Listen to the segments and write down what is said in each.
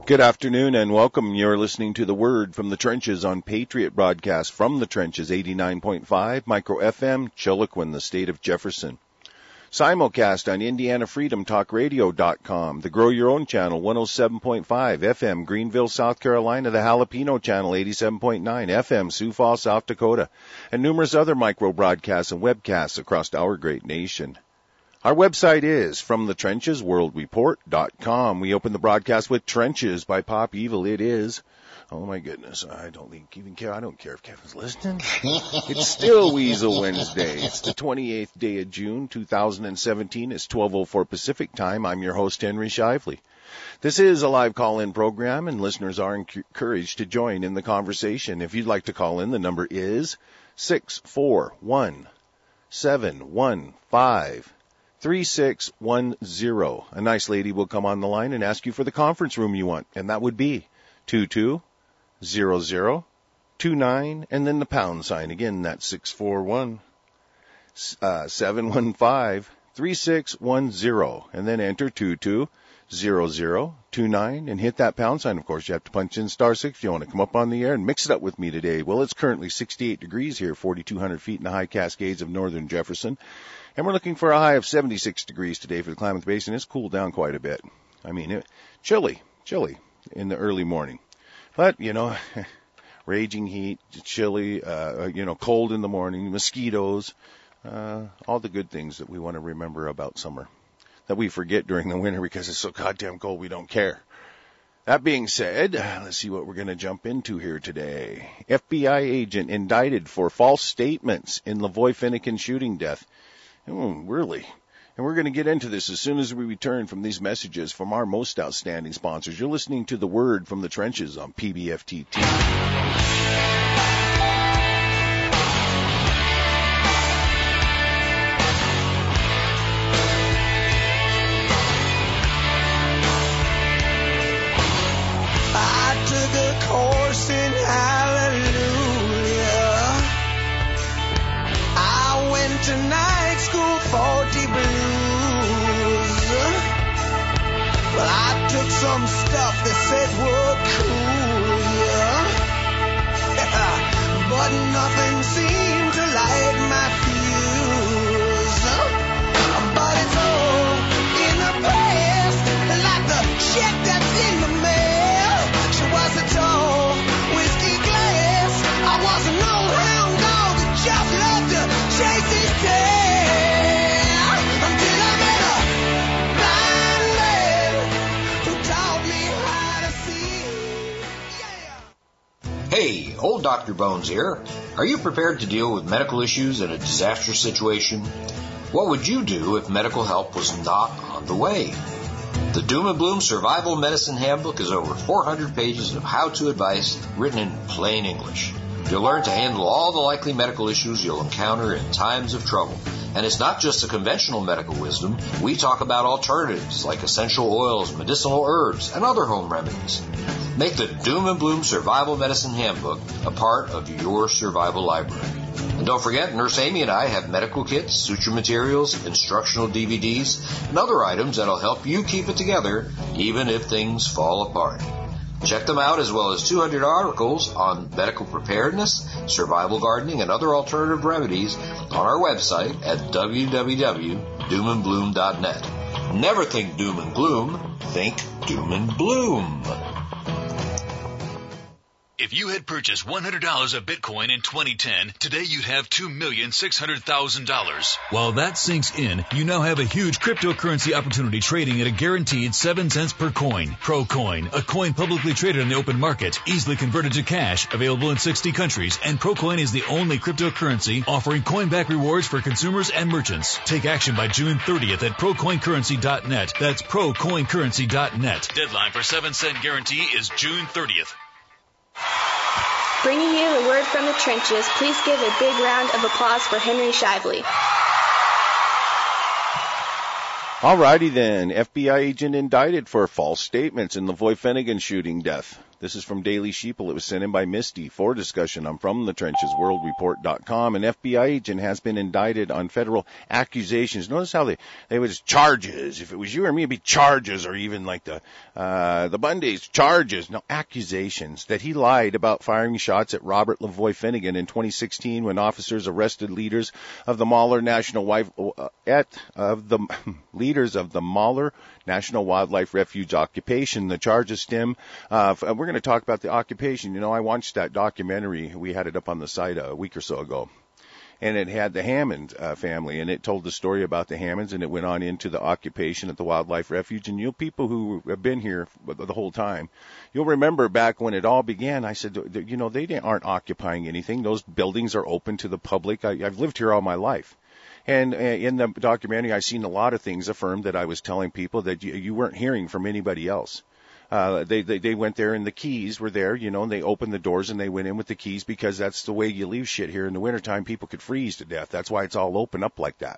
Good afternoon and welcome. You're listening to The Word from the Trenches on Patriot Broadcast from the Trenches 89.5 Micro FM, Chiloquin, the state of Jefferson. Simulcast on IndianaFreedomTalkRadio.com, the Grow Your Own channel 107.5 FM, Greenville, South Carolina, the Jalapeno channel 87.9 FM, Sioux Falls, South Dakota, and numerous other micro broadcasts and webcasts across our great nation. Our website is FromTheTrenchesWorldReport.com. We open the broadcast with Trenches by Pop Evil. It is, oh my goodness, I don't even care. I don't care if Kevin's listening. It's still Weasel Wednesday. It's the 28th day of June, 2017. It's 12:04 Pacific time. I'm your host, Henry Shively. This is a live call-in program, and listeners are encouraged to join in the conversation. If you'd like to call in, the number is 641-715-3610. A nice lady will come on the line and ask you for the conference room you want, and that would be 220029 and then the pound sign. Again, that's 641-715-3610, and then enter 220029 and hit that pound sign. Of course, you have to punch in *6 if you want to come up on the air and mix it up with me today. Well, it's currently 68 degrees here, 4,200 feet in the high Cascades of northern Jefferson. And we're looking for a high of 76 degrees today for the Klamath Basin. It's cooled down quite a bit. I mean, chilly in the early morning. But, raging heat, chilly, cold in the morning, mosquitoes, all the good things that we want to remember about summer that we forget during the winter because it's so goddamn cold we don't care. That being said, let's see what we're going to jump into here today. FBI agent indicted for false statements in Lavoy Finnegan shooting death. Oh, really? And we're going to get into this as soon as we return from these messages from our most outstanding sponsors. You're listening to The Word from the Trenches on PBFTT. Course in hallelujah. I went to night school for the blues. Well, I took some stuff that said would cool ya, but nothing seemed to light my fuse. But it's all in the past, like the check that's in the mail. She was a tall whiskey glass. I was an old hound dog that just loved to chase his tail. Until I met a blind man who taught me how to see. Yeah. Hey, old Dr. Bones here. Are you prepared to deal with medical issues in a disastrous situation? What would you do if medical help was not on the way? The Doom and Bloom Survival Medicine Handbook is over 400 pages of how-to advice written in plain English. You'll learn to handle all the likely medical issues you'll encounter in times of trouble. And it's not just the conventional medical wisdom. We talk about alternatives like essential oils, medicinal herbs, and other home remedies. Make the Doom and Bloom Survival Medicine Handbook a part of your survival library. And don't forget, Nurse Amy and I have medical kits, suture materials, instructional DVDs, and other items that'll help you keep it together even if things fall apart. Check them out as well as 200 articles on medical preparedness, survival gardening, and other alternative remedies on our website at www.doomandbloom.net. Never think doom and gloom, think doom and bloom. If you had purchased $100 of Bitcoin in 2010, today you'd have $2,600,000. While that sinks in, you now have a huge cryptocurrency opportunity trading at a guaranteed 7 cents per coin. ProCoin, a coin publicly traded on the open market, easily converted to cash, available in 60 countries, and ProCoin is the only cryptocurrency offering coin-back rewards for consumers and merchants. Take action by June 30th at ProCoinCurrency.net. That's ProCoinCurrency.net. Deadline for 7-cent guarantee is June 30th. Bringing you the word from the trenches, please give a big round of applause for Henry Shively. Alrighty then, FBI agent indicted for false statements in Lavoy Finnegan shooting death. This is from Daily Sheeple. It was sent in by Misty for discussion. I'm from the trenches, worldreport.com. An FBI agent has been indicted on federal accusations. Notice how they was charges. If it was you or me, it'd be charges, or even like the Bundys, charges. No, accusations that he lied about firing shots at Robert Lavoy Finnegan in 2016 when officers arrested leaders of the Mahler National Wildlife Refuge occupation. The charges stem. We're going to talk about the occupation. I watched that documentary. We had it up on the site a week or so ago. And it had the Hammond family, and it told the story about the Hammonds, and it went on into the occupation at the Wildlife Refuge. And people who have been here the whole time, you'll remember back when it all began, I said, they aren't occupying anything. Those buildings are open to the public. I've lived here all my life. And in the documentary, I seen a lot of things affirmed that I was telling people that you weren't hearing from anybody else. They went there and the keys were there, and they opened the doors and they went in with the keys because that's the way you leave shit here in the wintertime. People could freeze to death. That's why it's all open up like that.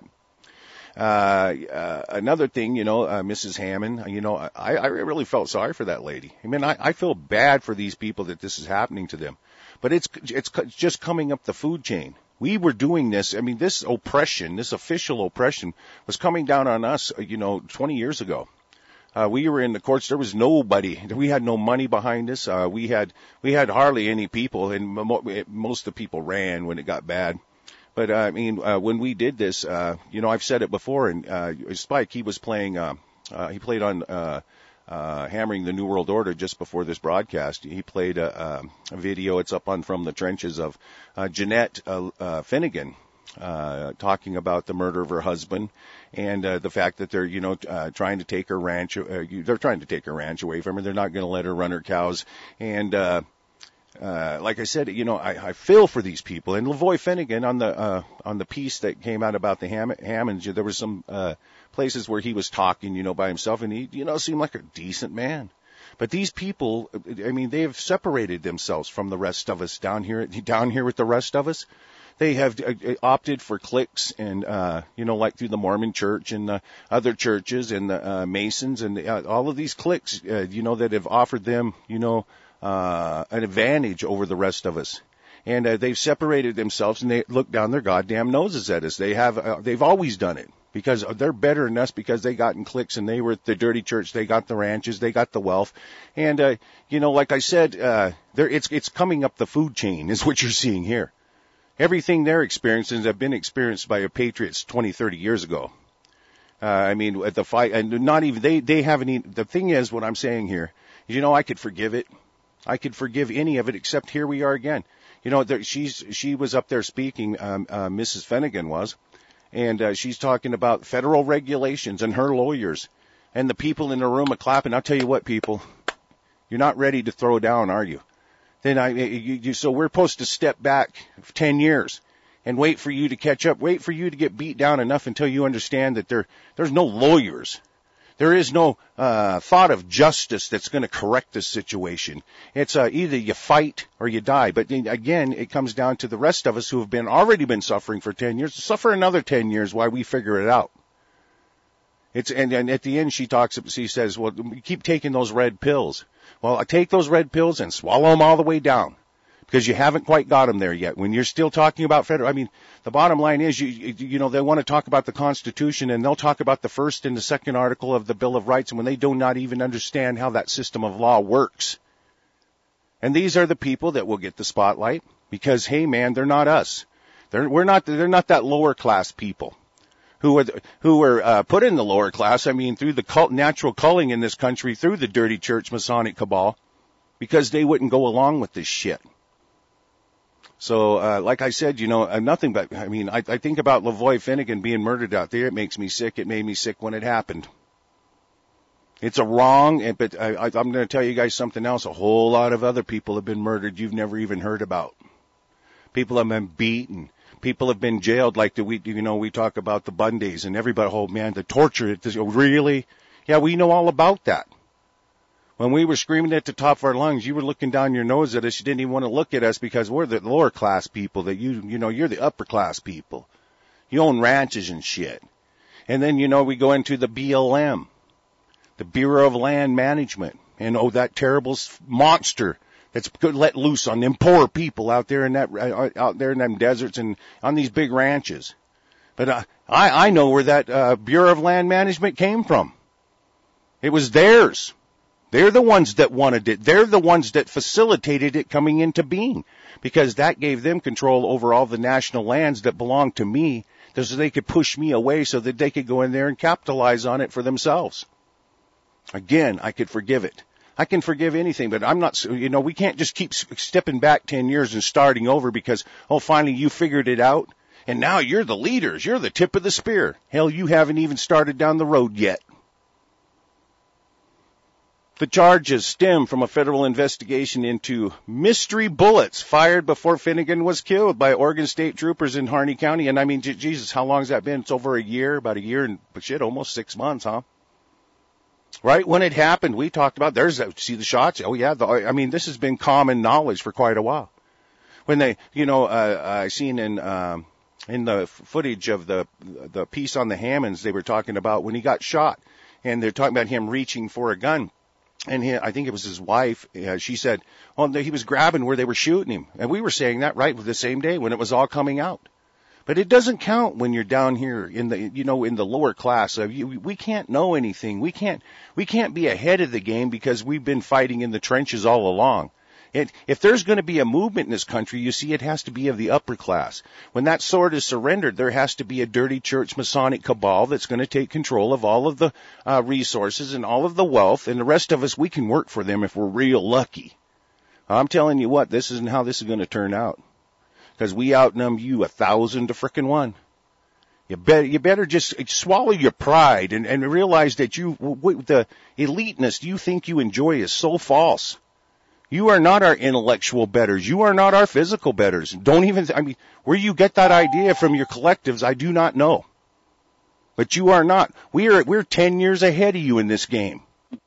Another thing, Mrs. Hammond, I really felt sorry for that lady. I mean, I feel bad for these people that this is happening to them, but it's just coming up the food chain. We were doing this. I mean, this oppression, this official oppression was coming down on us, 20 years ago. We were in the courts. There was nobody. We had no money behind us. We had hardly any people, and most of the people ran when it got bad. But when we did this, I've said it before. And Spike, he was playing. He played on Hammering the New World Order just before this broadcast. He played a video. It's up on From the Trenches of Jeanette Finnegan. Talking about the murder of her husband and the fact that they're, trying to take her ranch. They're trying to take her ranch away from her. They're not going to let her run her cows. And like I said, I feel for these people. And Lavoy Finnegan on the piece that came out about the Hammonds, there was some places where he was talking, by himself, and he, seemed like a decent man. But these people, they have separated themselves from the rest of us down here with the rest of us. They have opted for cliques and, like through the Mormon church and the other churches and the Masons and all of these cliques, that have offered them, an advantage over the rest of us. And they've separated themselves and they look down their goddamn noses at us. They've always done it because they're better than us because they got in cliques and they were at the dirty church. They got the ranches. They got the wealth. And, like I said, it's coming up the food chain is what you're seeing here. Everything they're experiencing have been experienced by our patriots 20, 30 years ago. At the fight, and not even, they haven't even, the thing is, what I'm saying here, is, I could forgive it. I could forgive any of it, except here we are again. She was up there speaking, Mrs. Finnegan was, and she's talking about federal regulations and her lawyers, and the people in the room are clapping. I'll tell you what, people, you're not ready to throw down, are you? Then so we're supposed to step back 10 years and wait for you to catch up, wait for you to get beat down enough until you understand that there's no lawyers. There is no thought of justice that's going to correct this situation. It's either you fight or you die. But again, it comes down to the rest of us who have already been suffering for 10 years to suffer another 10 years while we figure it out. And at the end she says, well, keep taking those red pills. Well, I take those red pills and swallow them all the way down because you haven't quite got them there yet. When you're still talking about federal, the bottom line is, they want to talk about the Constitution and they'll talk about the first and the second article of the Bill of Rights, and when they do not even understand how that system of law works. And these are the people that will get the spotlight because, hey man, they're not us. They're not that lower class people who were put in the lower class, through the natural culling in this country, through the dirty church Masonic cabal, because they wouldn't go along with this shit. So, like I said, nothing but, I think about Lavoy Finnegan being murdered out there. It makes me sick. It made me sick when it happened. It's a wrong, but I'm going to tell you guys something else. A whole lot of other people have been murdered you've never even heard about. People have been beaten. People have been jailed, like we talk about the Bundys and everybody. Oh man, the torture. Really? Yeah, we know all about that. When we were screaming at the top of our lungs, you were looking down your nose at us. You didn't even want to look at us because we're the lower class people. That you're the upper class people. You own ranches and shit. And then we go into the BLM, the Bureau of Land Management. And that terrible monster that's let loose on them poor people out there in them deserts and on these big ranches. But I know where that Bureau of Land Management came from. It was theirs. They're the ones that wanted it. They're the ones that facilitated it coming into being, because that gave them control over all the national lands that belonged to me, so they could push me away so that they could go in there and capitalize on it for themselves. Again, I could forgive it. I can forgive anything, but I'm not, we can't just keep stepping back 10 years and starting over because, finally you figured it out, and now you're the leaders. You're the tip of the spear. Hell, you haven't even started down the road yet. The charges stem from a federal investigation into mystery bullets fired before Finnegan was killed by Oregon State troopers in Harney County. And I mean, Jesus, how long has that been? It's over a year, about a year and almost 6 months, huh? Right when it happened, we talked about, see the shots? Oh yeah, this has been common knowledge for quite a while. When they, I seen in the footage of the piece on the Hammonds, they were talking about when he got shot, and they're talking about him reaching for a gun. And I think it was his wife, she said, he was grabbing where they were shooting him. And we were saying that right the same day when it was all coming out. But it doesn't count when you're down here in the, in the lower class. We can't know anything. We can't be ahead of the game because we've been fighting in the trenches all along. If there's going to be a movement in this country, you see, it has to be of the upper class. When that sword is surrendered, there has to be a dirty church Masonic cabal that's going to take control of all of the resources and all of the wealth, and the rest of us, we can work for them if we're real lucky. I'm telling you what, this isn't how this is going to turn out. Because we outnumber you 1,000 to frickin' 1. You better just swallow your pride and realize that the eliteness you think you enjoy is so false. You are not our intellectual betters. You are not our physical betters. Where you get that idea from your collectives, I do not know. But you are not. We're 10 years ahead of you in this game.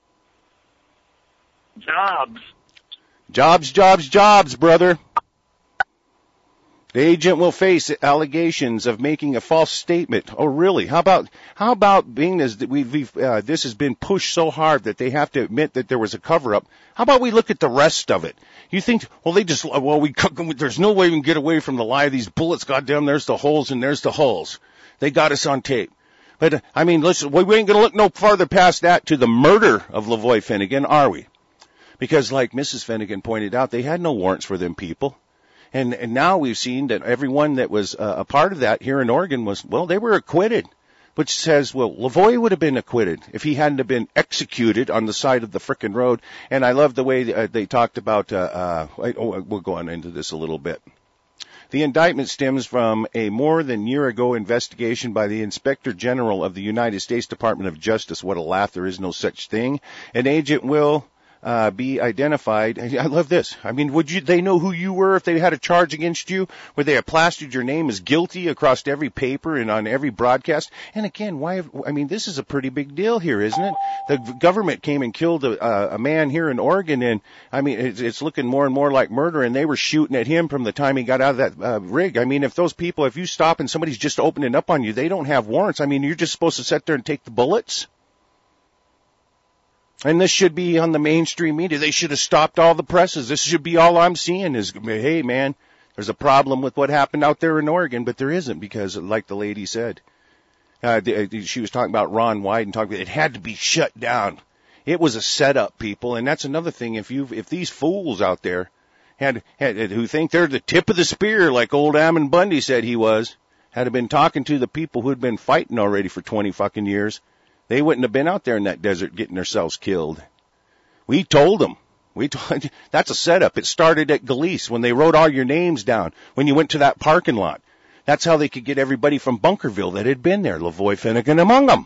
Jobs, brother. The agent will face allegations of making a false statement. Oh, really? How about being as this has been pushed so hard that they have to admit that there was a cover-up? How about we look at the rest of it? You think, there's no way we can get away from the lie of these bullets. Goddamn, there's the holes and there's the hulls. They got us on tape. But, listen, we ain't gonna look no farther past that to the murder of Lavoy Finnegan, are we? Because like Mrs. Finnegan pointed out, they had no warrants for them people. And now we've seen that everyone that was a part of that here in Oregon they were acquitted, which says, Lavoy would have been acquitted if he hadn't have been executed on the side of the frickin' road. And I love the way they talked about, we'll go on into this a little bit. The indictment stems from a more than year ago investigation by the Inspector General of the United States Department of Justice. What a laugh, there is no such thing. An agent will be identified. I love this. They know who you were if they had a charge against you? Would they have plastered your name as guilty across every paper and on every broadcast? And again, this is a pretty big deal here, isn't it? The government came and killed a man here in Oregon, and it's looking more and more like murder, and they were shooting at him from the time he got out of that rig. If you stop and somebody's just opening up on you, they don't have warrants. You're just supposed to sit there and take the bullets? And this should be on the mainstream media. They should have stopped all the presses. This should be all I'm seeing is, hey, man, there's a problem with what happened out there in Oregon, but there isn't because, like the lady said, she was talking about Ron Wyden and talking about it had to be shut down. It was a setup, people, and that's another thing. If these fools out there who think they're the tip of the spear, like old Ammon Bundy said he was, had been talking to the people who'd been fighting already for 20 fucking years, they wouldn't have been out there in that desert getting themselves killed. We told them. That's a setup. It started at Galice when they wrote all your names down when you went to that parking lot. That's how they could get everybody from Bunkerville that had been there, Lavoy Finnegan among them.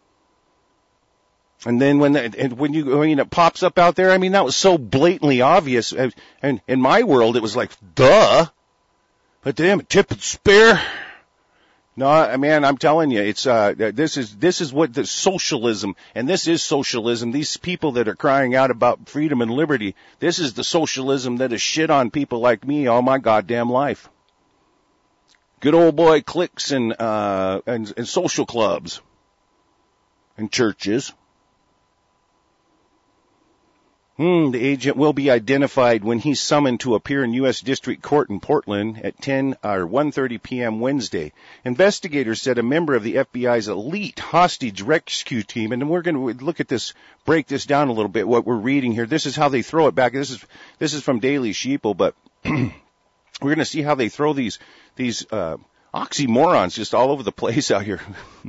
And then when it pops up out there, that was so blatantly obvious. And in my world, it was like, duh. But damn, tip of the spear. No, man, I'm telling you, it's this is what the socialism, and this is socialism. These people that are crying out about freedom and liberty, this is the socialism that has shit on people like me all my goddamn life. Good old boy cliques and social clubs and churches. The agent will be identified when he's summoned to appear in U.S. District Court in Portland at 1:30 p.m. Wednesday. Investigators said a member of the FBI's elite hostage rescue team, and we're going to look at this, break this down a little bit, what we're reading here. This is how they throw it back. This is from Daily Sheeple, but we're going to see how they throw these oxymorons just all over the place out here.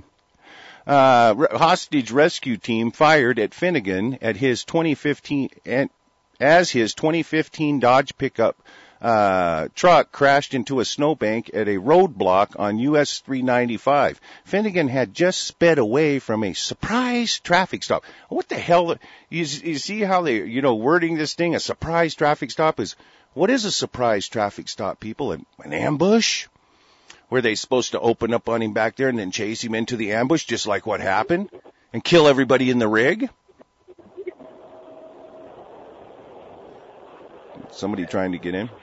Hostage rescue team fired at Finnegan at his 2015 as his 2015 Dodge pickup truck crashed into a snowbank at a roadblock on US 395. Finnegan had just sped away from a surprise traffic stop. What the hell? You see how they, wording this thing? A surprise traffic stop is, what is a surprise traffic stop, people? An ambush? Were they supposed to open up on him back there and then chase him into the ambush, just like what happened, and kill everybody in the rig? Somebody trying to get in?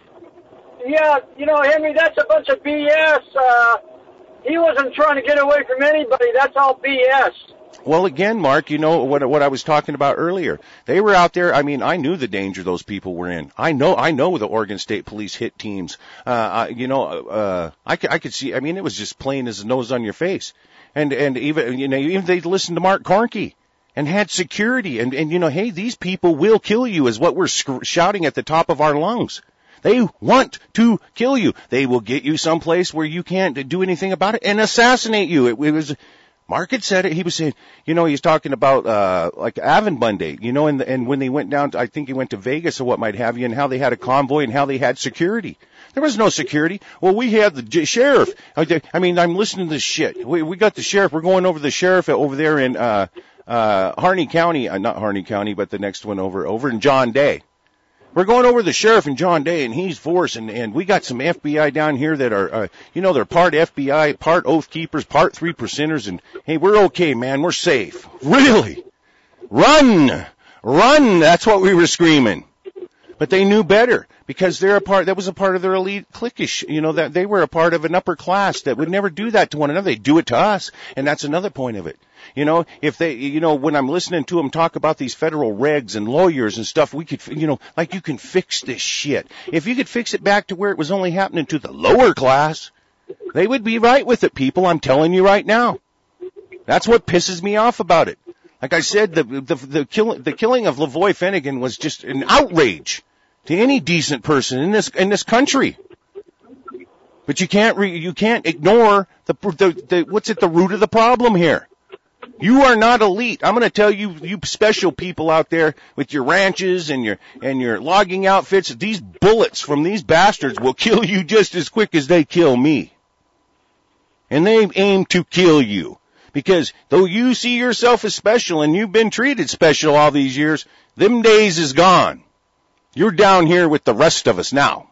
Yeah, Henry, that's a bunch of BS. He wasn't trying to get away from anybody. That's all BS. Well, again, Mark, what I was talking about earlier. They were out there. I mean, I knew the danger those people were in. I know the Oregon State Police hit teams. I could see. I mean, it was just plain as the nose on your face. And even they listened to Mark Cornke and had security. And hey, these people will kill you is what we're shouting at the top of our lungs. They want to kill you. They will get you someplace where you can't do anything about it and assassinate you. It was. Mark had said it. He was saying, he's talking about, like Avon Bundy, and when they went down, I think he went to Vegas or what might have you, and how they had a convoy and how they had security. There was no security. Well, we had the sheriff. I mean, I'm listening to this shit. We got the sheriff. We're going over the sheriff over there in, Harney County, not Harney County, but the next one over in John Day. We're going over the sheriff in John Day, and he's force, and we got some FBI down here that are, they're part FBI, part Oath Keepers, part 3%ers, and hey, we're okay, man, we're safe. Really? Run! That's what we were screaming. But they knew better, because that was a part of their elite cliquish, that they were a part of an upper class that would never do that to one another. They do it to us, and that's another point of it. If they, when I'm listening to them talk about these federal regs and lawyers and stuff, we could, like you can fix this shit. If you could fix it back to where it was only happening to the lower class, they would be right with it, people. I'm telling you right now. That's what pisses me off about it. Like I said, the killing of Lavoy Finnegan was just an outrage to any decent person in this country. But you can't ignore the root of the problem here. You are not elite. I'm going to tell you special people out there with your ranches and your logging outfits, these bullets from these bastards will kill you just as quick as they kill me. And they aim to kill you. Because though you see yourself as special and you've been treated special all these years, them days is gone. You're down here with the rest of us now.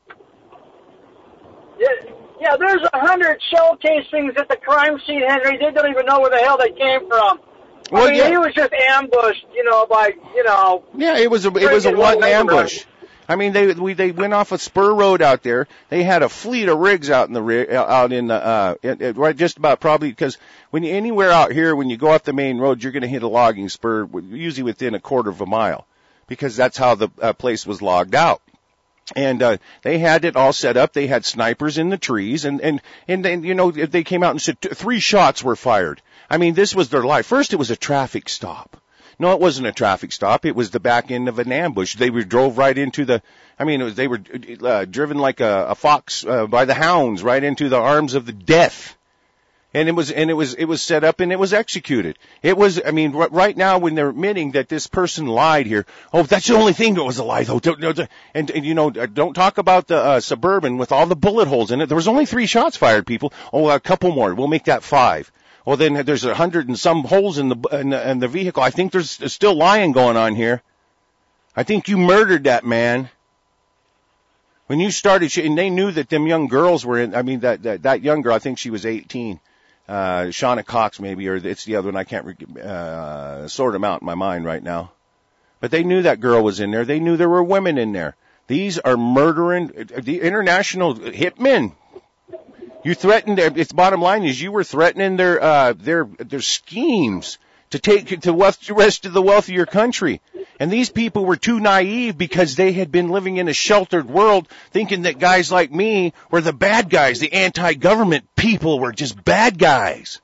Yeah, there's 100 shell casings at the crime scene, Henry. They don't even know where the hell they came from. Well, he was just ambushed, Yeah, it was a one ambush. I mean, they went off a spur road out there. They had a fleet of rigs out in the right just about probably because anywhere out here when you go off the main road, you're going to hit a logging spur usually within a quarter of a mile because that's how the place was logged out. And they had it all set up. They had snipers in the trees, and they came out and said 3 shots were fired. I mean, this was their life. First, it was a traffic stop. No, it wasn't a traffic stop. It was the back end of an ambush. They drove right into they were driven like a fox by the hounds right into the arms of the death. And it was set up and it was executed. It was, right now when they're admitting that this person lied here, that's the only thing that was a lie though. Don't talk about the, Suburban with all the bullet holes in it. There was only 3 shots fired, people. A couple more. We'll make that 5. Well, then there's 100 and some holes in the vehicle. I think there's still lying going on here. I think you murdered that man. When you started, and they knew that them young girls were in, that young girl, I think she was 18. Shauna Cox maybe, or it's the other one. I can't sort them out in my mind right now. But they knew that girl was in there. They knew there were women in there. These are murdering, the international hitmen. You threatened, its bottom line is you were threatening their schemes to take the rest of the wealth of your country. And these people were too naive because they had been living in a sheltered world thinking that guys like me were the bad guys. The anti-government people were just bad guys.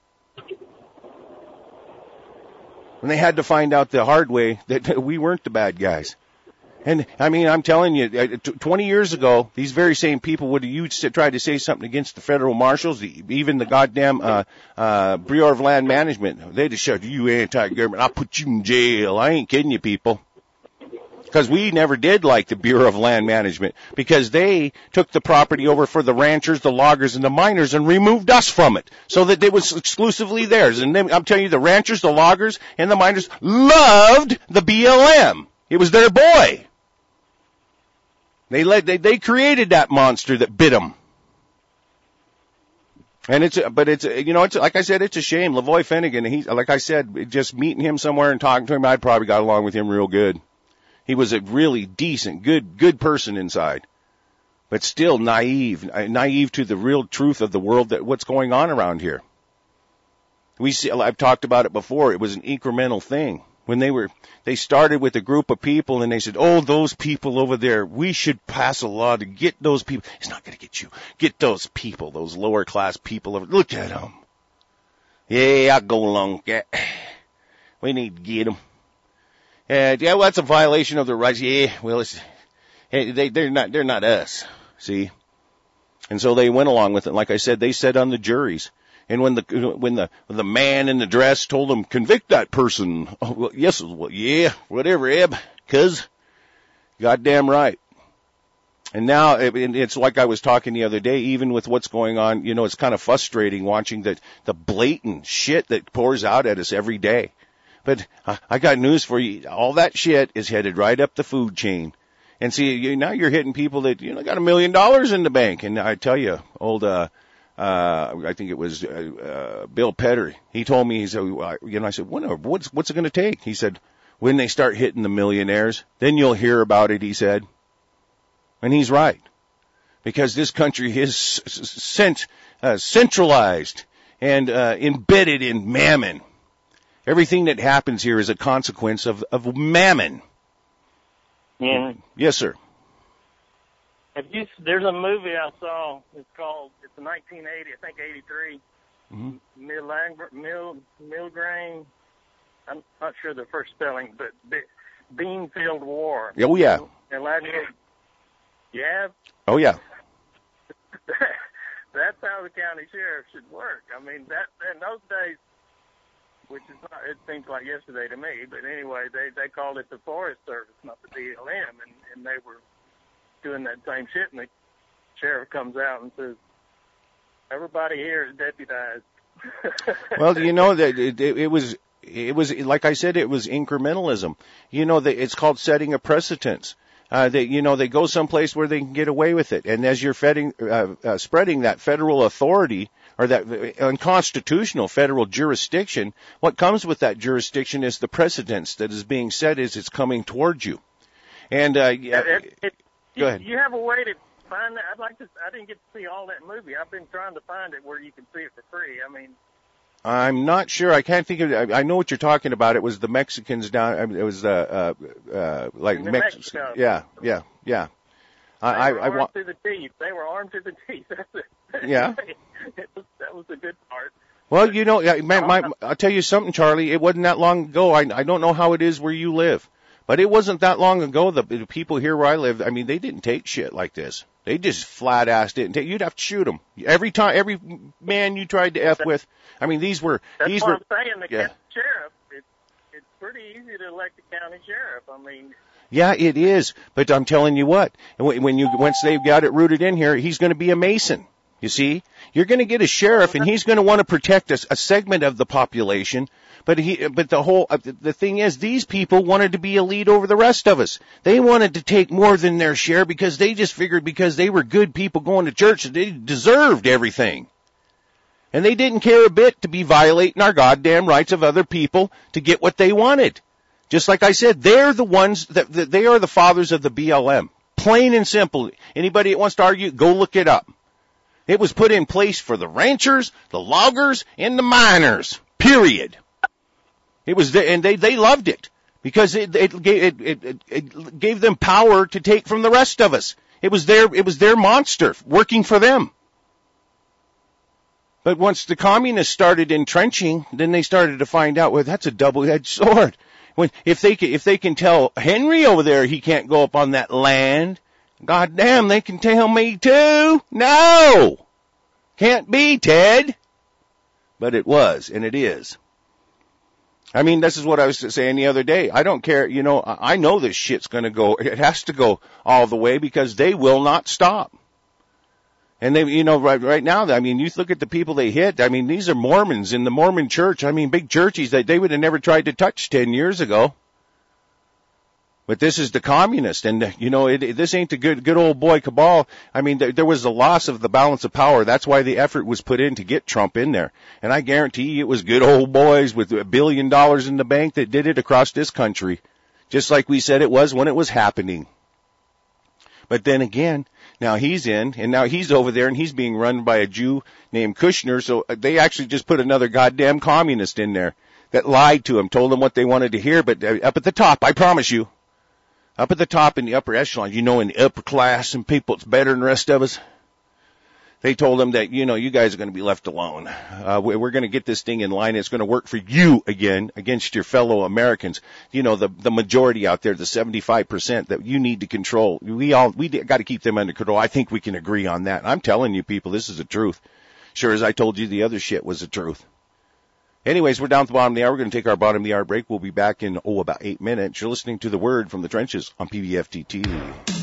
And they had to find out the hard way that we weren't the bad guys. And, I mean, I'm telling you, 20 years ago, these very same people would have tried to say something against the federal marshals, even the goddamn Bureau of Land Management. They'd have shouted, you anti-government, I'll put you in jail. I ain't kidding you, people. Because we never did like the Bureau of Land Management, because they took the property over for the ranchers, the loggers, and the miners and removed us from it so that it was exclusively theirs. And then, I'm telling you, the ranchers, the loggers, and the miners loved the BLM. It was their boy. They created that monster that bit them. And it's like I said, it's a shame. Lavoy Finnegan, like I said, just meeting him somewhere and talking to him, I'd probably got along with him real good. He was a really decent, good person inside. But still naive to the real truth of the world, that what's going on around here. I've talked about it before. It was an incremental thing. When they started with a group of people and they said, oh, those people over there, we should pass a law to get those people. It's not going to get you. Get those people, those lower class people over. Look at them. Yeah, I'll go along with that. We need to get them. Yeah, well, that's a violation of their rights. Yeah, well, they're not us. See? And so they went along with it. Like I said, they said on the juries. And when the man in the dress told them, convict that person. Oh, well, yes, well, yeah, whatever, Eb, cuz, goddamn right. And now it's like I was talking the other day, even with what's going on, it's kind of frustrating watching the blatant shit that pours out at us every day. But I got news for you. All that shit is headed right up the food chain. And see, now you're hitting people that, got $1 million in the bank. And I tell you, I think it was Bill Petter. He told me, he said, I said, what's it going to take? He said, when they start hitting the millionaires, then you'll hear about it, he said. And he's right. Because this country is centralized and embedded in mammon. Everything that happens here is a consequence of mammon. Yeah. Yes, sir. There's a movie I saw. It's a 1980, I think 83. Mm-hmm. Milgrain. I'm not sure the first spelling, but Beanfield War. Oh yeah. Yeah. Oh yeah. That's how the county sheriff should work. I mean, that in those days, which is not, it seems like yesterday to me, but anyway, they called it the Forest Service, not the BLM, and they were doing that same shit, and the sheriff comes out and says, everybody here is deputized. Well, that it was like I said, it was incrementalism. It's called setting a precedence. They go someplace where they can get away with it. And as you're spreading that federal authority or that unconstitutional federal jurisdiction, what comes with that jurisdiction is the precedence that is being set as it's coming towards you. And, go ahead. You have a way to find that? I didn't get to see all that movie. I've been trying to find it where you can see it for free. I mean, I'm not sure. I can't think of it. I know what you're talking about. It was the Mexicans down. It was like Mexico. Yeah. They were armed to the teeth. They were armed to the teeth. That's it. Yeah. That was the good part. Well, I'll tell you something, Charlie. It wasn't that long ago. I don't know how it is where you live, but it wasn't that long ago. The people here where I live, I mean, they didn't take shit like this. They just flat-ass didn't take. You'd have to shoot them every time. Every man you tried to F with. I mean, these were. I'm saying. The county sheriff. It's pretty easy to elect the county sheriff. I mean. Yeah, it is. But I'm telling you what. Once they've got it rooted in here, he's going to be a Mason. You see, you're going to get a sheriff, and he's going to want to protect a segment of the population. But the thing is, these people wanted to be a lead over the rest of us. They wanted to take more than their share because they just figured because they were good people going to church that they deserved everything. And they didn't care a bit to be violating our goddamn rights of other people to get what they wanted. Just like I said, they're the ones they are the fathers of the BLM. Plain and simple. Anybody that wants to argue, go look it up. It was put in place for the ranchers, the loggers, and the miners. Period. It was there, and they loved it because it gave them power to take from the rest of us. It was their monster working for them. But once the communists started entrenching, then they started to find out, well, that's a double-edged sword. If they can tell Henry over there he can't go up on that land, goddamn, they can tell me too. No, can't be, Ted. But it was, and it is. I mean, this is what I was saying the other day. I don't care, I know this shit's going to go. It has to go all the way because they will not stop. And they, right now, I mean, you look at the people they hit. I mean, these are Mormons in the Mormon church. I mean, big churches that they would have never tried to touch 10 years ago. But this is the communist, and this ain't the good old boy cabal. I mean, there was a loss of the balance of power. That's why the effort was put in to get Trump in there. And I guarantee you, it was good old boys with $1 billion in the bank that did it across this country, just like we said it was when it was happening. But then again, now he's in, and now he's over there, and he's being run by a Jew named Kushner. So they actually just put another goddamn communist in there that lied to him, told him what they wanted to hear. But up at the top, I promise you, up at the top in the upper echelon, in the upper class and people that's better than the rest of us, they told him that, you guys are going to be left alone. We're going to get this thing in line. It's going to work for you again against your fellow Americans. The majority out there, the 75% that you need to control. We got to keep them under control. I think we can agree on that. I'm telling you people, this is the truth. Sure as I told you the other shit was the truth. Anyways, we're down at the bottom of the hour. We're going to take our bottom of the hour break. We'll be back in, about 8 minutes. You're listening to The Word from the Trenches on PBFTT.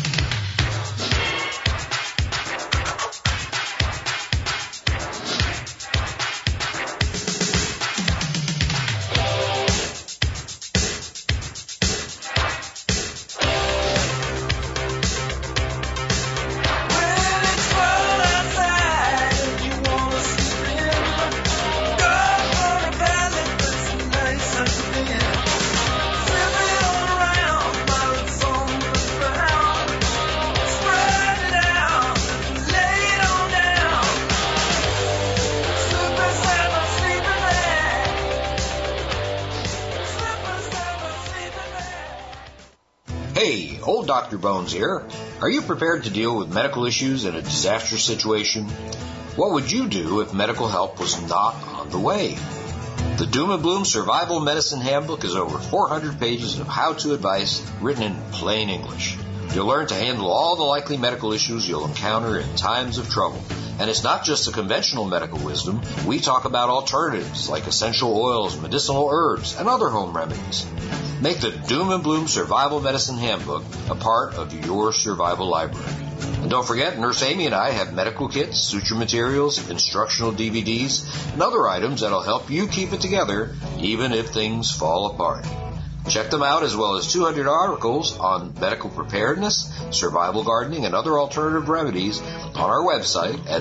Dr. Bones here. Are you prepared to deal with medical issues in a disastrous situation? What would you do if medical help was not on the way? The Doom and Bloom Survival Medicine Handbook is over 400 pages of how-to advice written in plain English. You'll learn to handle all the likely medical issues you'll encounter in times of trouble. And it's not just the conventional medical wisdom. We talk about alternatives like essential oils, medicinal herbs, and other home remedies. Make the Doom and Bloom Survival Medicine Handbook a part of your survival library. And don't forget, Nurse Amy and I have medical kits, suture materials, instructional DVDs, and other items that'll help you keep it together even if things fall apart. Check them out as well as 200 articles on medical preparedness, survival gardening, and other alternative remedies on our website at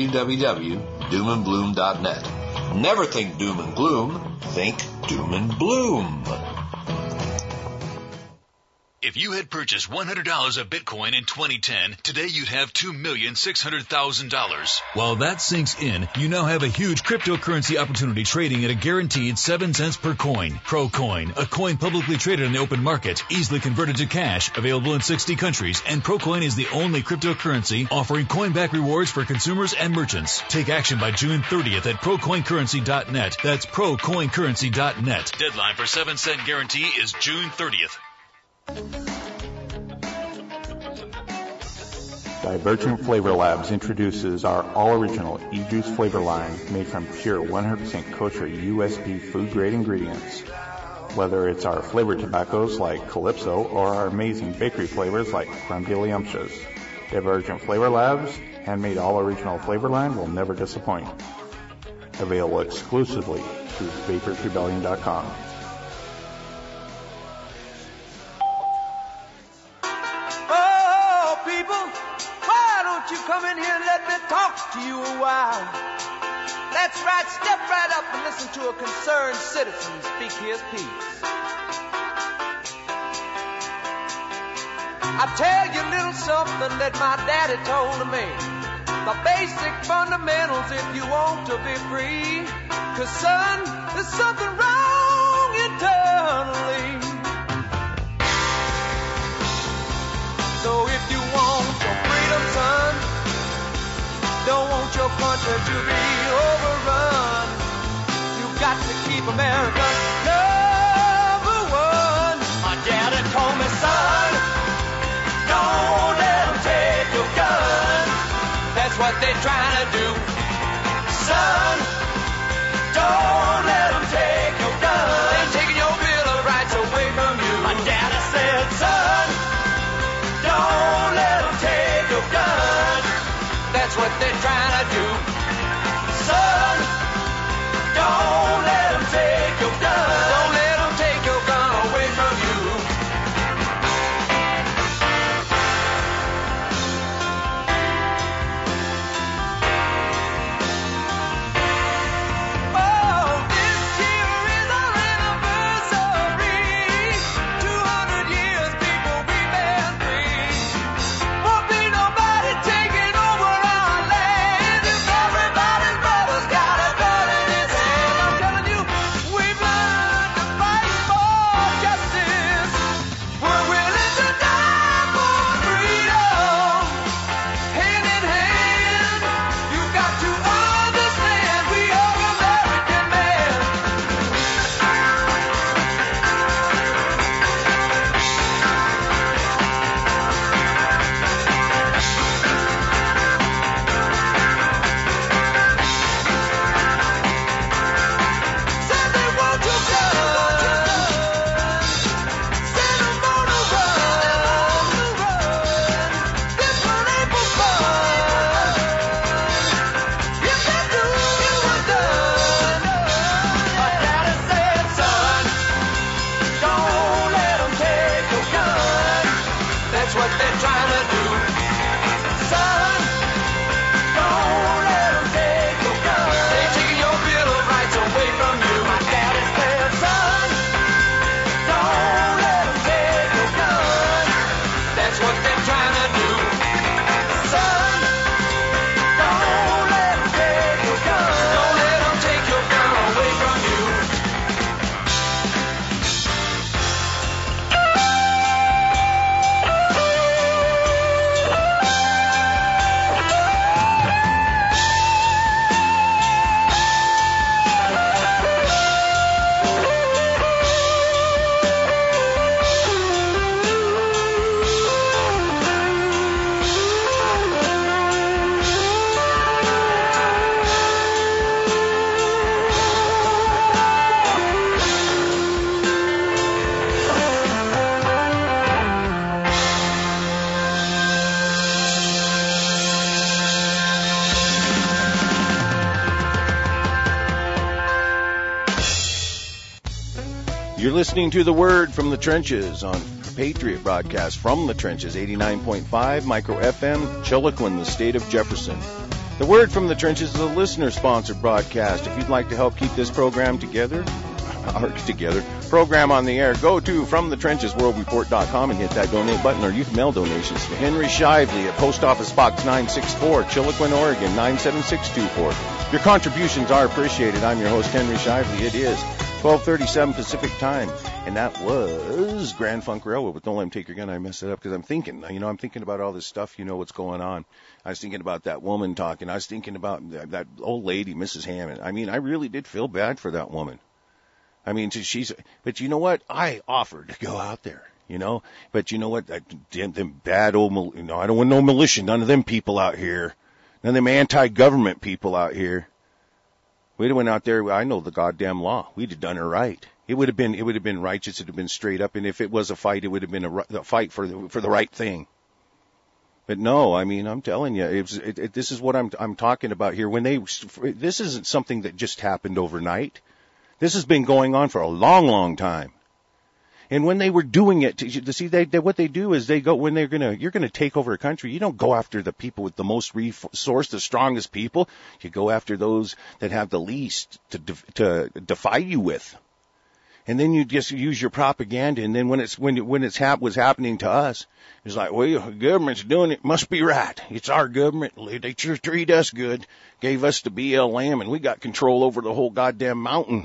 www.doomandbloom.net. Never think doom and gloom, think doom and bloom. If you had purchased $100 of Bitcoin in 2010, today you'd have $2,600,000. While that sinks in, you now have a huge cryptocurrency opportunity trading at a guaranteed 7 cents per coin. ProCoin, a coin publicly traded on the open market, easily converted to cash, available in 60 countries, and ProCoin is the only cryptocurrency offering coin-back rewards for consumers and merchants. Take action by June 30th at ProCoinCurrency.net. That's ProCoinCurrency.net. Deadline for 7-cent guarantee is June 30th. Divergent Flavor Labs introduces our all-original e-juice flavor line made from pure 100% kosher U.S. beef food-grade ingredients. Whether it's our flavored tobaccos like Calypso or our amazing bakery flavors like Crumdiddlyumptious, Divergent Flavor Labs' handmade all-original flavor line will never disappoint. Available exclusively through VaporsRebellion.com. You come in here and let me talk to you a while. That's right, step right up and listen to a concerned citizen speak his piece. I tell you a little something that my daddy told me. The basic fundamentals if you want to be free. 'Cause son, there's something wrong don't want your country to be overrun. You've got to keep America number one. My daddy told me, son, don't let them take your gun. That's what they're trying to do. Son, don't let them take your gun. They're taking your Bill of Rights away from you. My daddy said, son, don't let them take your gun. That's what they're trying to do. Son, don't let them take your gun. Don't let them take your gun away from you. You're listening to The Word from the Trenches on Patriot Broadcast from the Trenches, 89.5 Micro FM, Chiloquin, the state of Jefferson. The Word from the Trenches is a listener-sponsored broadcast. If you'd like to help keep this program together, program on the air, go to FromTheTrenchesWorldReport.com and hit that donate button, or you can mail donations to Henry Shively at Post Office Box 964, Chiloquin, Oregon 97624. Your contributions are appreciated. I'm your host, Henry Shively. It is 12:37 Pacific time, and that was Grand Funk Railroad with Don't Let 'Em Take Your Gun. I messed it up because I'm thinking about all this stuff, what's going on. I was thinking about that woman talking. I was thinking about that old lady, Mrs. Hammond. I mean, I really did feel bad for that woman. I mean, but you know what? I offered to go out there, but you know what? Them bad old, I don't want no militia, none of them people out here, none of them anti-government people out here. We'd have went out there. I know the goddamn law. We'd have done it right. It would have been righteous. It would have been straight up. And if it was a fight, it would have been a fight for the right thing. But no, I mean, I'm telling you, this is what I'm talking about here. This isn't something that just happened overnight. This has been going on for a long, long time. And when they were doing it, what they do is they go, when you're gonna take over a country, you don't go after the people with the most resource, the strongest people. You go after those that have the least to defy you with. And then you just use your propaganda. And then when was happening to us, it's like, well, the government's doing it, must be right. It's our government. They sure treat us good. Gave us the BLM, and we got control over the whole goddamn mountain.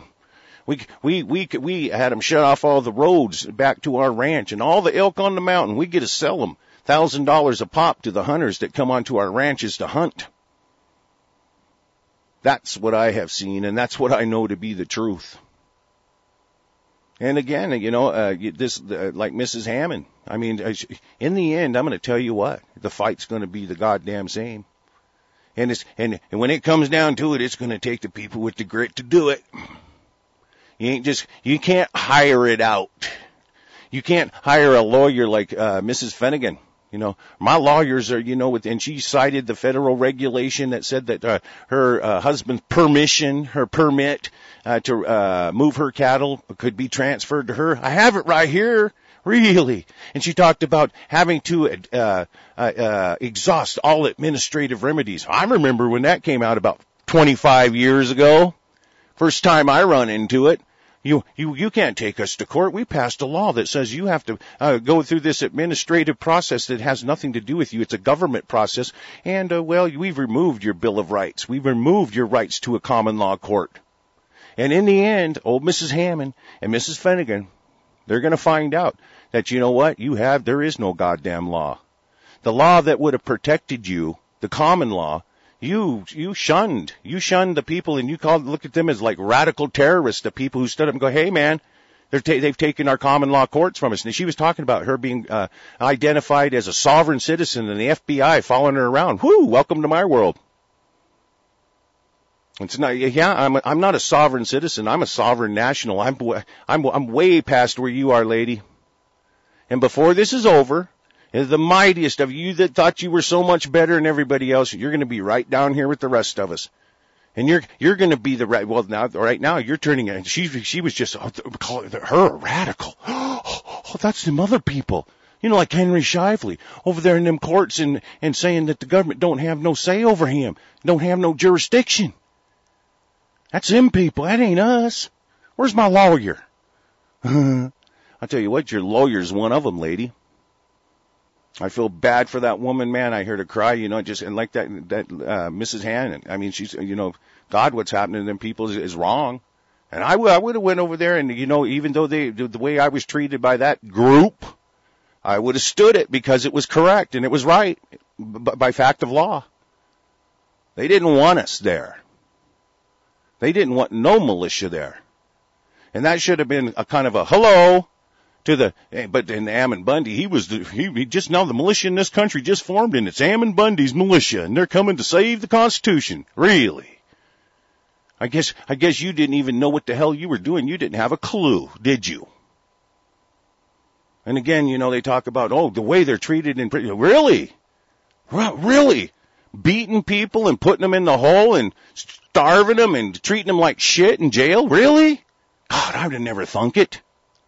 We had them shut off all the roads back to our ranch, and all the elk on the mountain, we get to sell them $1,000 a pop to the hunters that come onto our ranches to hunt. That's what I have seen, and that's what I know to be the truth. And again, like Mrs. Hammond, I mean, in the end, I'm going to tell you what, the fight's going to be the goddamn same. And when it comes down to it, it's going to take the people with the grit to do it. You can't hire it out. You can't hire a lawyer like Mrs. Finnegan. My lawyers are, and she cited the federal regulation that said that her husband's permit to move her cattle could be transferred to her. I have it right here, really. And she talked about having to exhaust all administrative remedies. I remember when that came out about 25 years ago. First time I run into it. You can't take us to court. We passed a law that says you have to go through this administrative process that has nothing to do with you. It's a government process. And, we've removed your Bill of Rights. We've removed your rights to a common law court. And in the end, old Mrs. Hammond and Mrs. Finnegan, they're going to find out that, you know what, there is no goddamn law. The law that would have protected you, the common law, you shunned the people, and you look at them as like radical terrorists, the people who stood up and go, hey man, they've taken our common law courts from us. And she was talking about her being identified as a sovereign citizen and the FBI following her around. Whoo, welcome to my world. It's not, I'm not a sovereign citizen. I'm a sovereign national. I'm way past where you are, lady. And before this is over, the mightiest of you that thought you were so much better than everybody else, you're going to be right down here with the rest of us. And you're going to be right now you're turning it. She was just, calling her a radical. Oh, that's them other people. Like Henry Shively over there in them courts and saying that the government don't have no say over him, don't have no jurisdiction. That's them people. That ain't us. Where's my lawyer? I'll tell you what, your lawyer's one of them, lady. I feel bad for that woman, man. I heard her cry, and like that Mrs. Hannon. I mean, she's, God, what's happening to them people is wrong. And I would have went over there and, even though the way I was treated by that group, I would have stood it because it was correct and it was right by fact of law. They didn't want us there. They didn't want no militia there. And that should have been a kind of a hello but in Ammon Bundy, he just now the militia in this country just formed and it's Ammon Bundy's militia and they're coming to save the Constitution. Really? I guess you didn't even know what the hell you were doing. You didn't have a clue, did you? And again, they talk about, the way they're treated in prison. Really? Really? Beating people and putting them in the hole and starving them and treating them like shit in jail? Really? God, I would have never thunk it.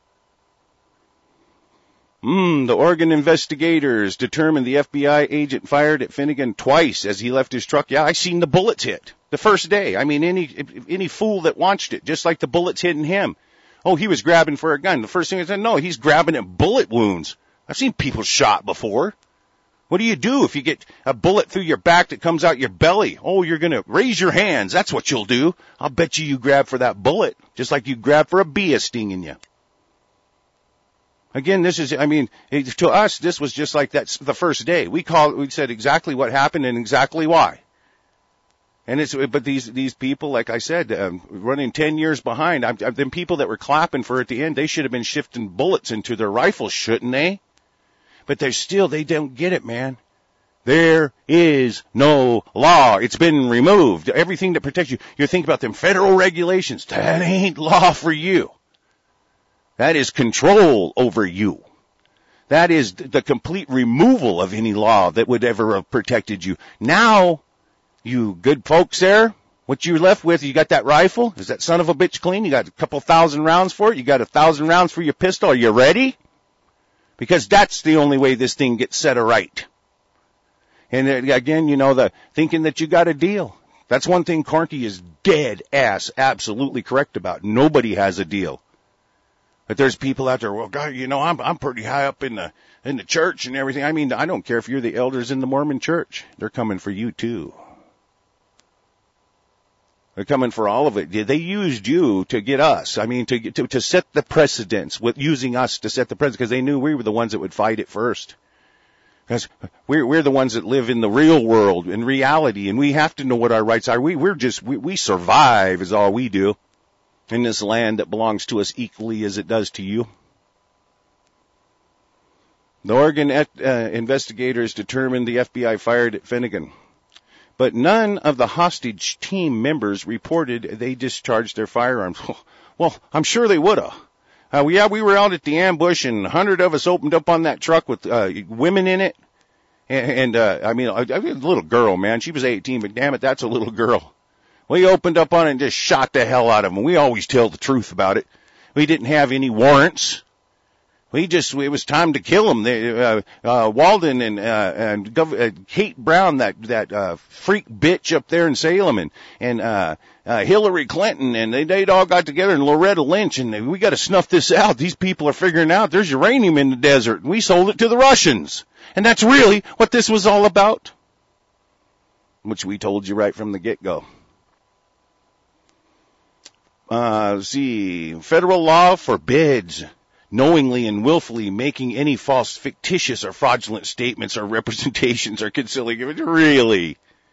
The Oregon investigators determined the FBI agent fired at Finnegan twice as he left his truck. Yeah, I seen the bullets hit the first day. I mean, any fool that watched it, just like the bullets hitting him. Oh, he was grabbing for a gun. The first thing I said, no, he's grabbing at bullet wounds. I've seen people shot before. What do you do if you get a bullet through your back that comes out your belly? Oh, you're going to raise your hands. That's what you'll do. I'll bet you grab for that bullet, just like you grab for a bee stinging you. Again, to us, this was just like that's the first day. We said exactly what happened and exactly why. But these people, like I said, running 10 years behind, them people that were clapping for at the end, they should have been shifting bullets into their rifles, shouldn't they? But they don't get it, man. There is no law. It's been removed. Everything that protects you. You think about them federal regulations. That ain't law for you. That is control over you. That is the complete removal of any law that would ever have protected you. Now, you good folks there, what you left with, you got that rifle? Is that son of a bitch clean? You got a couple 1,000 rounds for it? You got 1,000 rounds for your pistol? Are you ready? Because that's the only way this thing gets set right. And again, the thinking that you got a deal. That's one thing Corky is dead ass absolutely correct about. Nobody has a deal. But there's people out there, well, God, I'm pretty high up in the church and everything. I mean, I don't care if you're the elders in the Mormon church. They're coming for you too. They're coming for all of it. They used you to get us. I mean, to set the precedence with using us to set the precedence because they knew we were the ones that would fight it first. Because we're the ones that live in the real world, in reality, and we have to know what our rights are. We survive is all we do in this land that belongs to us equally as it does to you. The Oregon investigators determined the FBI fired at Finnegan, but none of the hostage team members reported they discharged their firearms. Well, I'm sure they would have. We were out at the ambush, and 100 of us opened up on that truck with women in it. And I mean, a little girl, man. She was 18, but damn it, that's a little girl. We opened up on it and just shot the hell out of them. We always tell the truth about it. We didn't have any warrants. It was time to kill them. Walden and Kate Brown, that freak bitch up there in Salem, and Hillary Clinton, and they'd all got together, and Loretta Lynch, and we got to snuff this out. These people are figuring out there's uranium in the desert, and we sold it to the Russians. And that's really what this was all about, which we told you right from the get-go. Federal law forbids knowingly and willfully making any false, fictitious, or fraudulent statements or representations or concealing it. Really?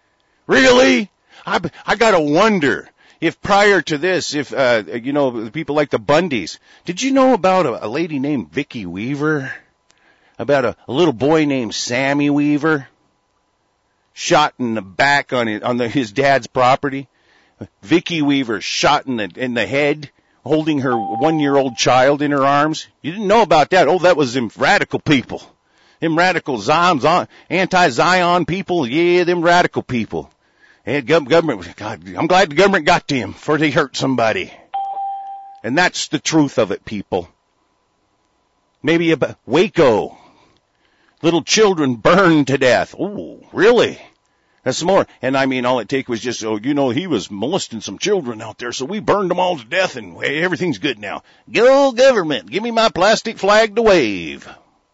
I gotta wonder if prior to this, if, people like the Bundys, did you know about a lady named Vicki Weaver? About a little boy named Sammy Weaver? Shot in the back on his dad's property? Vicki Weaver shot in the head, holding her 1-year-old child in her arms. You didn't know about that. Oh, that was them radical people. Them radical anti-Zion people. Yeah, them radical people. And government, God, I'm glad the government got to him before they hurt somebody. And that's the truth of it, people. Maybe about Waco. Little children burned to death. Oh, really? That's some more. And I mean, all it take was just, he was molesting some children out there, so we burned them all to death, and hey, everything's good now. Go government, give me my plastic flag to wave.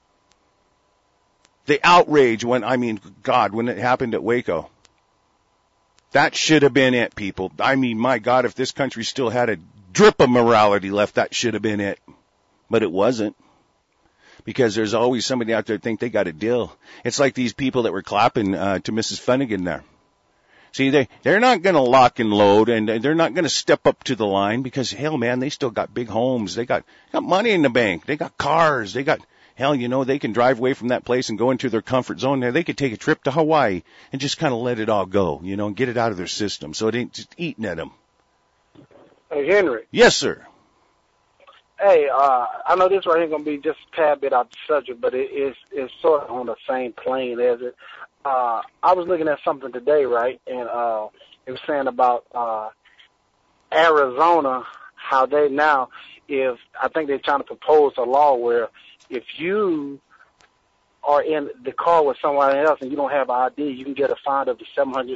The outrage when it happened at Waco. That should have been it, people. I mean, my God, if this country still had a drip of morality left, that should have been it. But it wasn't. Because there's always somebody out there that think they got a deal. It's like these people that were clapping to Mrs. Finnegan there. See, they're not going to lock and load, and they're not going to step up to the line because, hell, man, they still got big homes. They got money in the bank. They got cars. They got, hell, they can drive away from that place and go into their comfort zone there. They could take a trip to Hawaii and just kind of let it all go, and get it out of their system so it ain't just eating at them. Hey, Henry. Yes, sir. Hey, I know this right here going to be just a tad bit out the subject, but it's sort of on the same plane as it. I was looking at something today, right, and it was saying about Arizona, how they now, I think they're trying to propose a law where if you are in the car with someone else and you don't have ID, you can get a fine of $750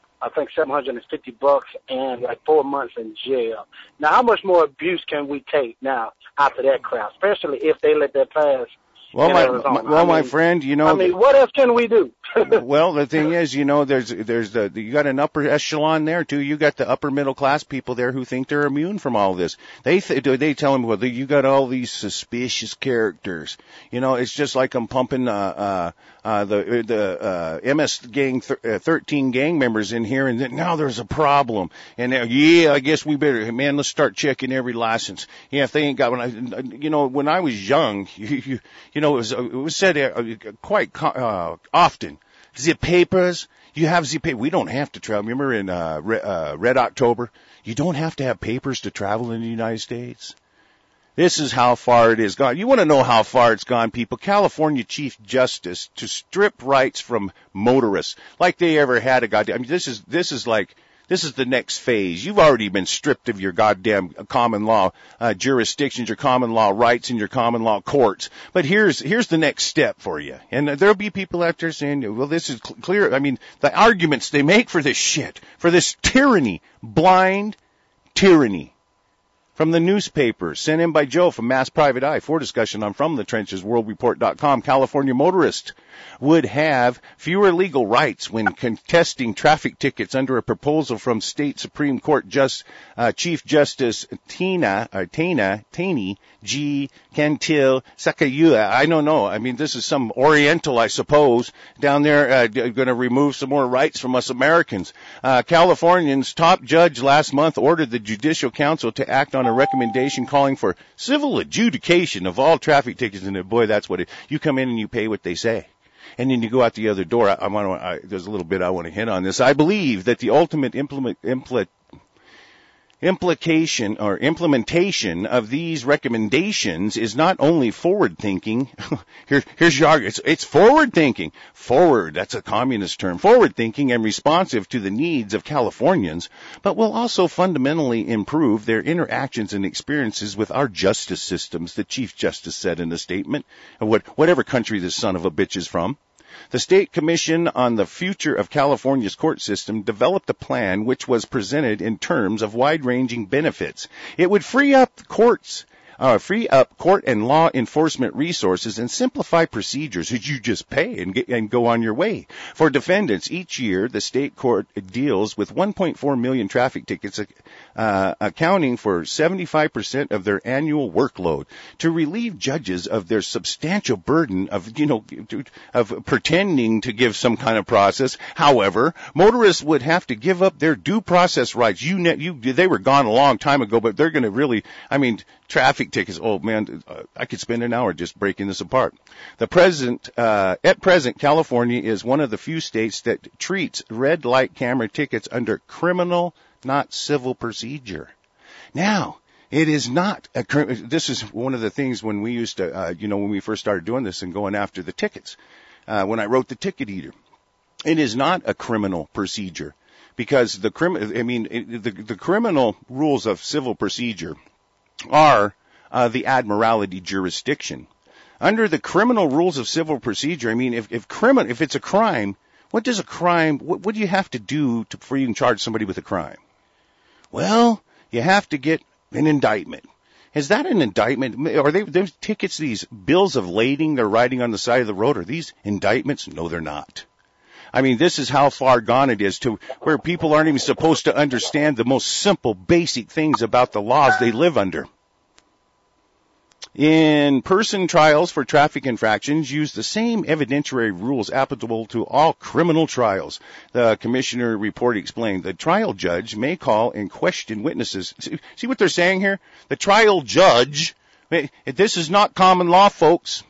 and like 4 months in jail. Now, how much more abuse can we take now after that crap, especially if they let that pass? My friend, what else can we do? Well, the thing is, you got an upper echelon there too. You got the upper middle class people there who think they're immune from all this. They tell them, well, you got all these suspicious characters. It's just like I'm pumping the MS gang 13 gang members in here, and then now there's a problem. And I guess we better, man, let's start checking every license. Yeah, if they ain't got one, when I was young, it was said quite often. The papers, you have the paper. We don't have to travel. Remember in Red October, you don't have to have papers to travel in the United States. This is how far it has gone. You want to know how far it's gone, people? California Chief Justice to strip rights from motorists like they ever had a goddamn. I mean, this is the next phase. You've already been stripped of your goddamn common law jurisdictions, your common law rights, and your common law courts. But here's the next step for you. And there'll be people out there saying, well, this is clear. I mean, the arguments they make for this shit, for this tyranny, blind tyranny from the newspaper, sent in by Joe from Mass Private Eye for discussion on From the Trenches, worldreport.com. California motorists would have fewer legal rights when contesting traffic tickets under a proposal from State Supreme Court Chief Justice Taney G. Cantil Sakayua. I don't know. I mean, this is some Oriental, I suppose, down there going to remove some more rights from us Americans. California's top judge last month ordered the Judicial Council to act on a recommendation calling for civil adjudication of all traffic tickets. And boy, that's what you come in and you pay what they say. And then you go out the other door. There's a little bit I want to hit on this. I believe that the ultimate implication or implementation of these recommendations is not only forward thinking. Here's your argument. It's forward thinking. Forward, that's a communist term. Forward thinking and responsive to the needs of Californians, but will also fundamentally improve their interactions and experiences with our justice systems, the Chief Justice said in a statement, whatever country this son of a bitch is from. The State Commission on the Future of California's Court System developed a plan which was presented in terms of wide-ranging benefits. It would free up court and law enforcement resources and simplify procedures that you just pay and go on your way. For defendants, each year the state court deals with 1.4 million traffic tickets, accounting for 75% of their annual workload. To relieve judges of their substantial burden of pretending to give some kind of process, however, motorists would have to give up their due process rights. They were gone a long time ago, but they're going to really, traffic tickets. Oh man, I could spend an hour just breaking this apart. At present, California is one of the few states that treats red light camera tickets under criminal, not civil procedure. Now, it is not this is one of the things when we used to, when we first started doing this and going after the tickets, when I wrote the Ticket Eater, it is not a criminal procedure because the criminal rules of civil procedure are the admiralty jurisdiction. Under the criminal rules of civil procedure, if it's a crime, what do you have to do for you to charge somebody with a crime? Well, you have to get an indictment. Is that an indictment? Are those tickets, these bills of lading they're writing on the side of the road, are these indictments? No, they're not. This is how far gone it is to where people aren't even supposed to understand the most simple, basic things about the laws they live under. In-person trials for traffic infractions use the same evidentiary rules applicable to all criminal trials. The commissioner report explained the trial judge may call and question witnesses. See what they're saying here? The trial judge, this is not common law, folks.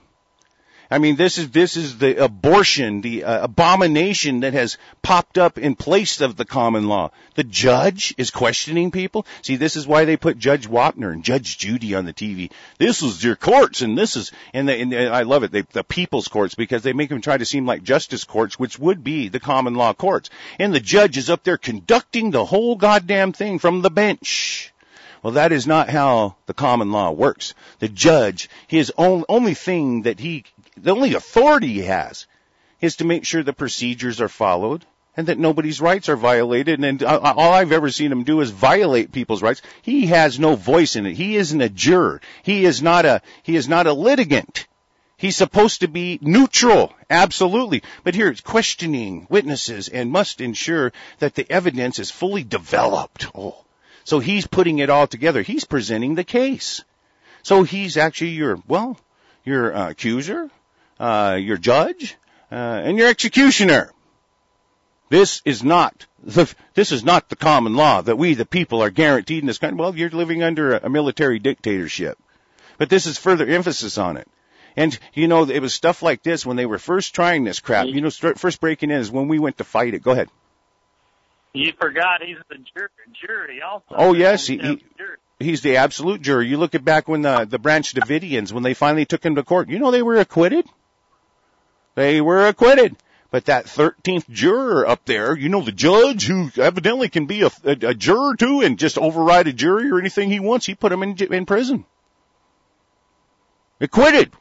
This is the abortion, the abomination that has popped up in place of the common law. The judge is questioning people. See, this is why they put Judge Wapner and Judge Judy on the TV. This is your courts, and this is, and I love it, the people's courts, because they make them try to seem like justice courts, which would be the common law courts. And the judge is up there conducting the whole goddamn thing from the bench. Well, that is not how the common law works. The judge, his only thing that the only authority he has is to make sure the procedures are followed and that nobody's rights are violated. And all I've ever seen him do is violate people's rights. He has no voice in it. He isn't a juror. He is not a litigant. He's supposed to be neutral, absolutely. But here it's questioning witnesses and must ensure that the evidence is fully developed. Oh, so he's putting it all together. He's presenting the case. So he's actually your accuser, your judge, and your executioner. This is not the common law that we, the people, are guaranteed in this country. Well, you're living under a military dictatorship. But this is further emphasis on it. And, it was stuff like this when they were first trying this crap. First breaking in is when we went to fight it. Go ahead. You forgot he's the jury also. Oh, yes, he's the absolute jury. You look at back when the Branch Davidians, when they finally took him to court, they were acquitted. They were acquitted. But that 13th juror up there, the judge who evidently can be a juror too and just override a jury or anything he wants, he put him in prison. Acquitted.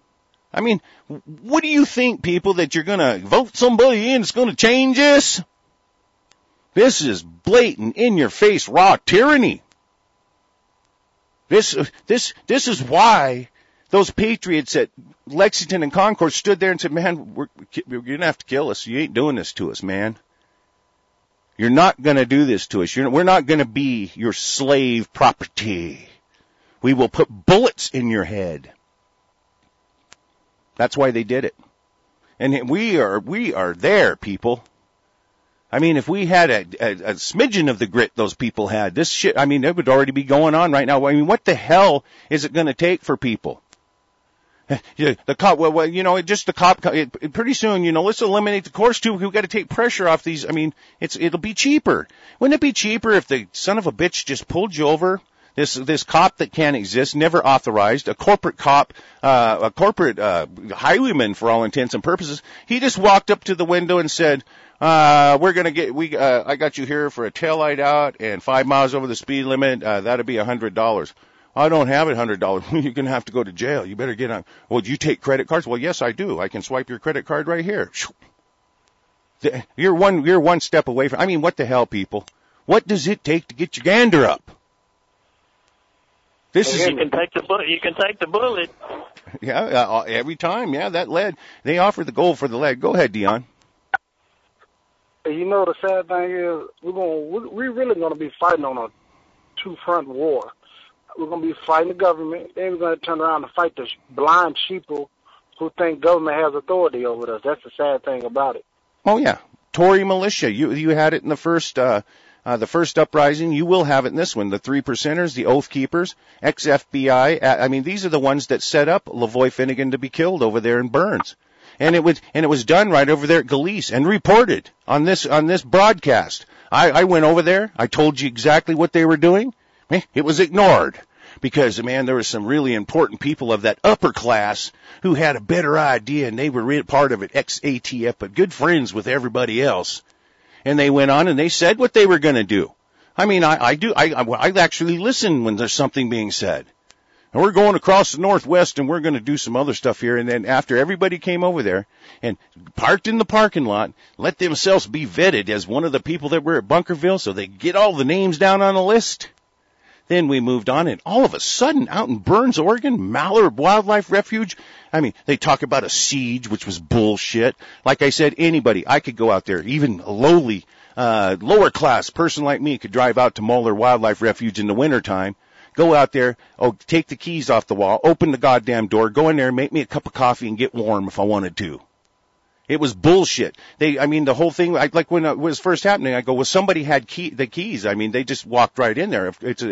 What do you think, people, that you're going to vote somebody in that's going to change this? This is blatant, in-your-face, raw tyranny. This is why those patriots at Lexington and Concord stood there and said, man, you're going to have to kill us. You ain't doing this to us, man. You're not going to do this to us. We're not going to be your slave property. We will put bullets in your head. That's why they did it. And we are there, people. I mean, if we had a smidgen of the grit those people had, this shit, I mean, it would already be going on right now. I mean, what the hell is it going to take for people? The cop, well, you know, just the cop, pretty soon, you know, let's eliminate the course too. We've got to take pressure off these. I mean, it'll be cheaper. Wouldn't it be cheaper if the son of a bitch just pulled you over? This cop that can't exist, never authorized, a corporate cop, a corporate, highwayman for all intents and purposes. He just walked up to the window and said, I got you here for a taillight out and 5 miles over the speed limit. That'll be $100. I don't have $100. You're going to have to go to jail. You better get on. Well, do you take credit cards? Well, yes, I do. I can swipe your credit card right here. You're one step away from, I mean, what the hell, people? What does it take to get your gander up? You can take the bullet. Yeah, every time. Yeah, that lead. They offer the gold for the lead. Go ahead, Dion. You know, the sad thing is we're really going to be fighting on a two-front war. We're going to be fighting the government, then we're going to turn around and fight the blind sheeple who think government has authority over us. That's the sad thing about it. Oh yeah, Tory militia. You had it in the first uprising. You will have it in this one. The 3%ers, the Oath Keepers, ex-FBI. I mean, these are the ones that set up Lavoy Finnegan to be killed over there in Burns. And it was done right over there at Gillese and reported on this broadcast. I went over there. I told you exactly what they were doing. It was ignored because, man, there were some really important people of that upper class who had a better idea, and they were part of it, ex-ATF, but good friends with everybody else. And they went on and they said what they were going to do. I mean, I actually listen when there's something being said. And we're going across the Northwest and we're going to do some other stuff here. And then after everybody came over there and parked in the parking lot, let themselves be vetted as one of the people that were at Bunkerville so they get all the names down on the list. Then we moved on, and all of a sudden, out in Burns, Oregon, Mallard Wildlife Refuge, I mean, they talk about a siege, which was bullshit. Like I said, I could go out there, even a lowly, lower class person like me could drive out to Moeller Wildlife Refuge in the wintertime, go out there, take the keys off the wall, open the goddamn door, go in there, make me a cup of coffee and get warm if I wanted to. It was bullshit. The whole thing, like when it was first happening, I go, well, somebody had the keys. I mean, they just walked right in there. That's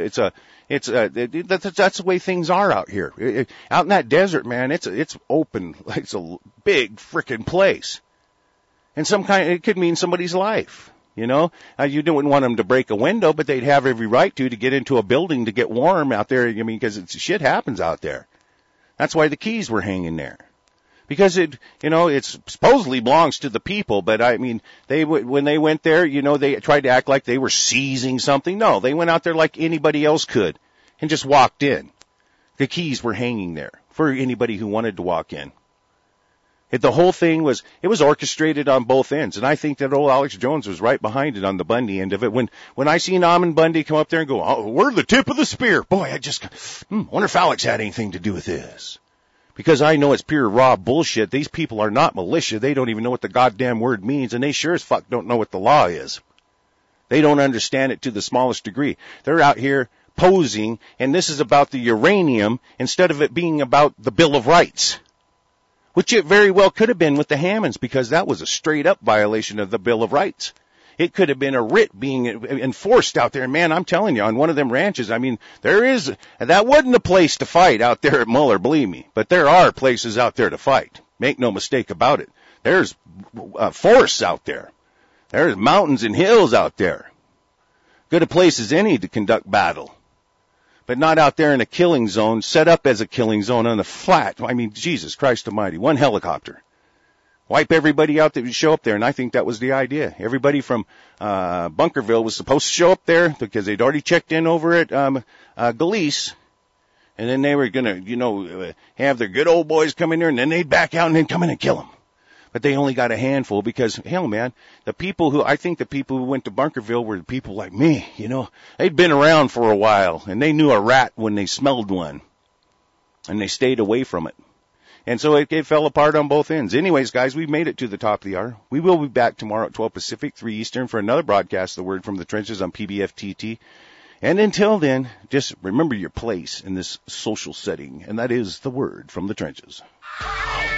the way things are out here. Out in that desert, man, it's open. It's a big frickin' place. And it could mean somebody's life. You know, you don't want them to break a window, but they'd have every right to get into a building to get warm out there. I mean, because shit happens out there. That's why the keys were hanging there. Because it supposedly belongs to the people, but I mean, when they went there, you know, they tried to act like they were seizing something. No, they went out there like anybody else could and just walked in. The keys were hanging there for anybody who wanted to walk in. The whole thing was orchestrated on both ends, and I think that old Alex Jones was right behind it on the Bundy end of it. When I seen Amon Bundy come up there and go, oh, we're the tip of the spear. Boy, I just wonder if Alex had anything to do with this. Because I know it's pure raw bullshit. These people are not militia. They don't even know what the goddamn word means, and they sure as fuck don't know what the law is. They don't understand it to the smallest degree. They're out here posing, and this is about the uranium instead of it being about the Bill of Rights. Which it very well could have been with the Hammonds, because that was a straight-up violation of the Bill of Rights. It could have been a writ being enforced out there. And man, I'm telling you, on one of them ranches, I mean, that wasn't a place to fight out there at Muller, believe me. But there are places out there to fight. Make no mistake about it. There's forests out there. There's mountains and hills out there. Good a place as any to conduct battle. But not out there in a killing zone, set up as a killing zone on the flat. I mean, Jesus Christ almighty, one helicopter. Wipe everybody out that would show up there, and I think that was the idea. Everybody from Bunkerville was supposed to show up there because they'd already checked in over at Gillese, and then they were going to, have their good old boys come in there, and then they'd back out and then come in and kill them. But they only got a handful because, hell, man, the people who went to Bunkerville were the people like me, you know. They'd been around for a while, and they knew a rat when they smelled one, and they stayed away from it. And so it fell apart on both ends. Anyways, guys, we've made it to the top of the hour. We will be back tomorrow at 12 Pacific, 3 Eastern for another broadcast of The Word from the Trenches on PBFTT. And until then, just remember your place in this social setting, and that is The Word from the Trenches.